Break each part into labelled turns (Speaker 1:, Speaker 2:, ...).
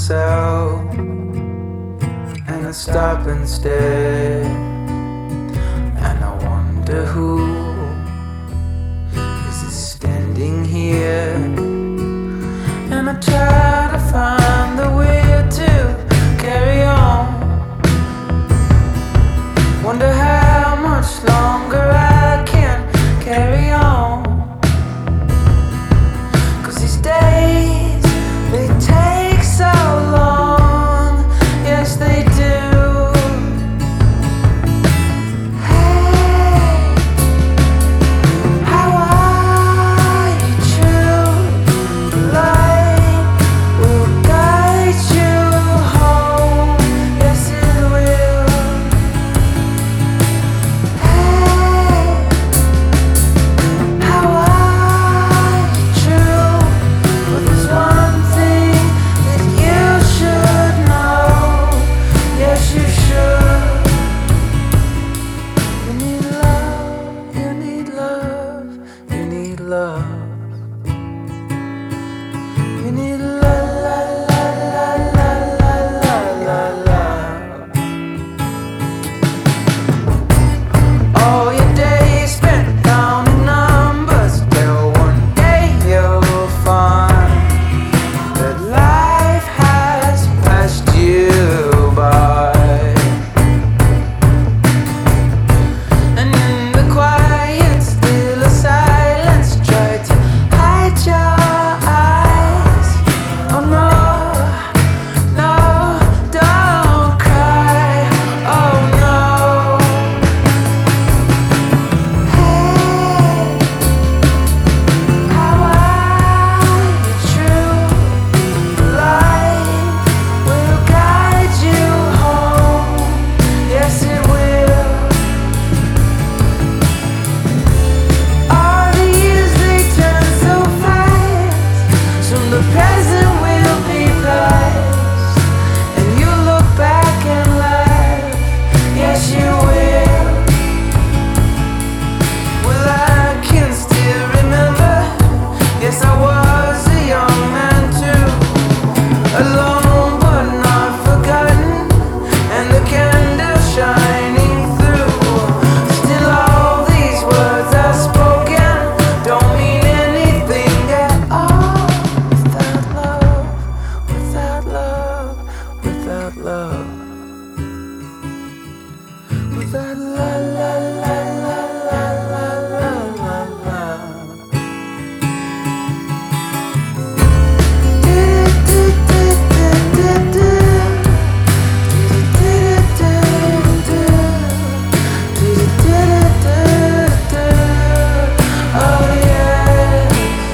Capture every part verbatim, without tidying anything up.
Speaker 1: myself, and I stop and stare, and I wonder who is standing here. And I try to find the will to carry on. Wonder how much longer I can carry on. 'Cause these days, they take so long. Yes, they do. Hey, how are you true? The light will guide you home. Yes, it will. Hey, how are you true? But there's one thing that you should know. Yes, you should. You need love, you need love, you need love. You need la la la la la la la la la. All your days spent counting numbers, till one day you'll find that life has passed you by. And in the quiet, still a silence, try to hide your eyes. Oh no, no, don't cry. Oh no. Hey, how are you true? Light will guide you home. Yes, it will. All the years they turn so fast. Soon the present will be past, and you look back and laugh. Yes, you will. Well, I can still remember. Yes, I was a young man too, alone but not forgotten, and the candle shining through. Still, all these words I've spoken don't mean anything at all without love, without love, without love, without la la la la la la la la la. Oh yeah.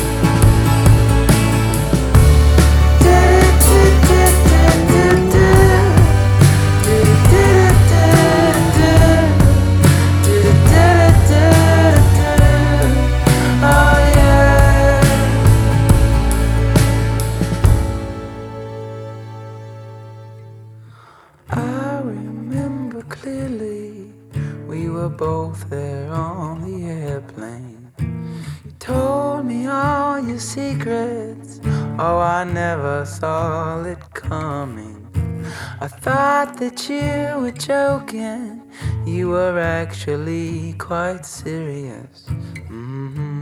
Speaker 1: Oh yeah. I remember clearly, we were both there on the airplane. You told me all your secrets. Oh, I never saw it coming. I thought that you were joking. You were actually quite serious. Mm-hmm.